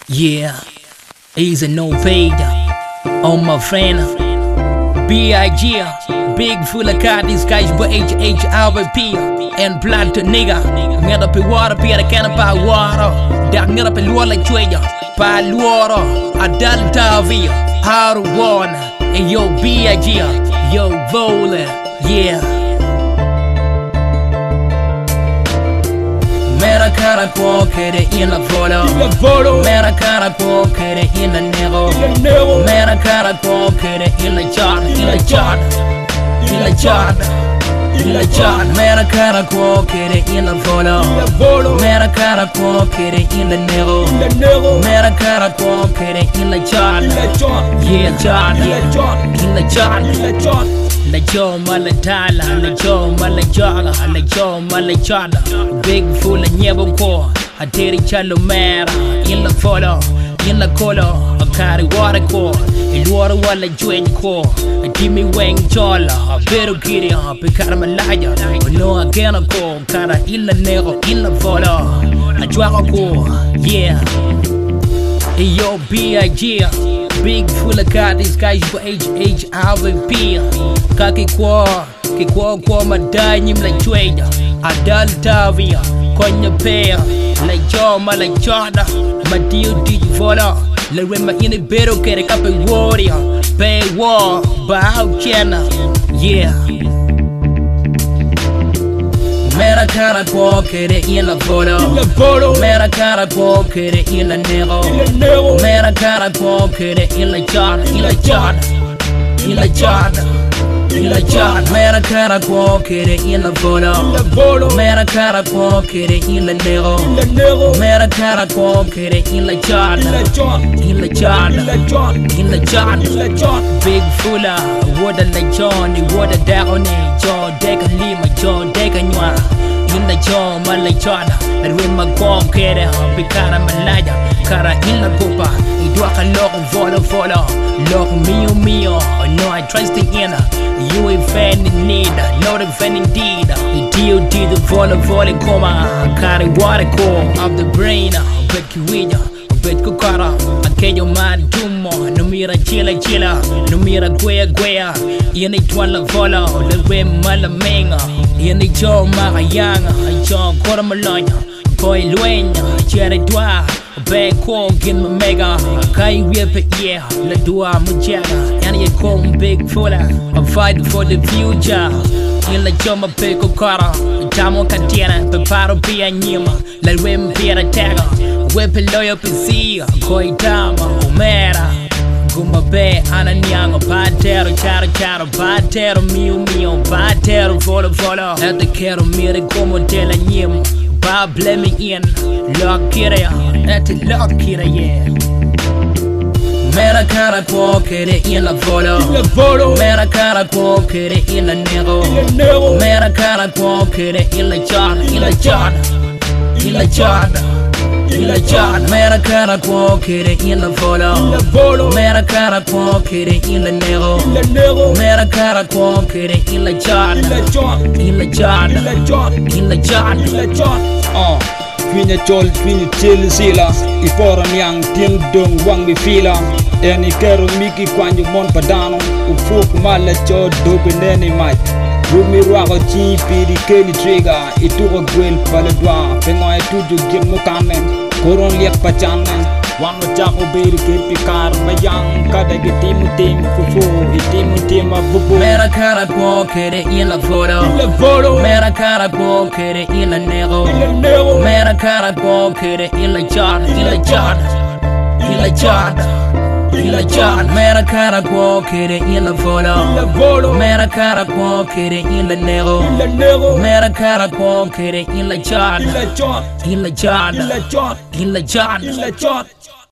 Yeah, he's an innovator. On my friend, B.I.G. Big full of car, these guys but H.H.R.P. And blood to nigga. Get up in water, be a can of water. Dark get up in water like Twitter. By water, I done Tavia. How to warn. And yo, B.I.G. Yo, Vola. Yeah. Mera cara cuokere in la volo. Mera cara cuokere in la nero. Mera cara cuokere in la chart. In la chart. In la chart. In la chart. Mera cara cuokere in la volo. Mera cara cuokere in la nero. Mera cara cuokere in la chart. Yeah, chart. In la chart. La Joe Malatala, la Joe Malajaga, la Joe Malajada. Big full of Nyaboko, I did it Chalomera. In the photo, in the color, I carry water core. In water while I join core. Give me wing chola, a better kitty up, a caramelaya. No, I can't go, cara in the nero, in the photo. I drag a core, yeah. Yo, B.I.G. Big full of car, these guys for H.H.R.P. Kaki kwa madanyim like Twitter. Adal Tavia, Konya Pair, like Joma, like Chada. My deal did vola. Like when my in the bed, get a cup of warrior. Pay war, bow channel, yeah. Mera cara cuokere in la volo. Mera cara cuokere in la nero. Mera cara cuokere in la chart. In la chart. In la chart. In la chart. Mera cara cuokere in la volo. Mera cara cuokere in la nero. Mera cara cuokere in la chart. In la chart. In la chart. Big fulla, water like Johnny, water down John Deca Lima, John Deca Nua. In the John Malachada, and when my gong get it, Picana Malaya, Cara in la Copa, it walk a lock and follow, lock mio, no, I trust the inner. You ain't fan in need, not a fan indeed. The deal did the volley coma, carry water core of the brain, Becky Winner. Bet kukara, akeyo man tumo. No mira chila, no mira guea. Yeni twala vola, lewe malamenga. Yeni jo marayanga, jo kora malanya. Koi luenya, chere dwa. Be ko gin me mega. Kai wepe yeah, la dua mujaga. Yani ye kom big fulla. I'm fighting for the future. In la joma pe kukara. Tamo katiana, peparo pia nyima. La wem pia tagga. Wepe loyo pisia, koi dama, umera. Guma be ananyanga, patero, charo, patero, mio, patero, vola. At the kero mire como de la nyima. Ba blame in, lock kira, at the lock kira, yeah. Mera cara cuokere in la volo. Mera cara cuokere in la nero. Mera cara cuokere in la chart. In la chart. In la chart. In la chart. Mera cara cuokere in la volo. Mera cara cuokere in la nero. Mera cara cuokere in la chart. In la chart. In la chart. Kwinya chol, kwinya chill sila. Ipora niyang ting dong wang mi fila. Eni kero miki kwanyu mon padano. Ufuk mala cho dobe neni mic. Rumi ruago chi piri keni trigger. Ituwa gwel paladwa. Pengoy tuju gim mukamen. Koron liak pachanen. Wang chako beri kirpi kar mayang. Kada gitimu tim fufu. Itimu tim abubu. Mera cara cuokere in la volo. Mera cara cuokere in la nero. Mera cara cuokere in la chart. In la chart. In la chart. In la chart. Mera cara cuokere in la volo. Mera cara cuokere in la nero. Mera cara cuokere in la chart. In la chart. In la chart.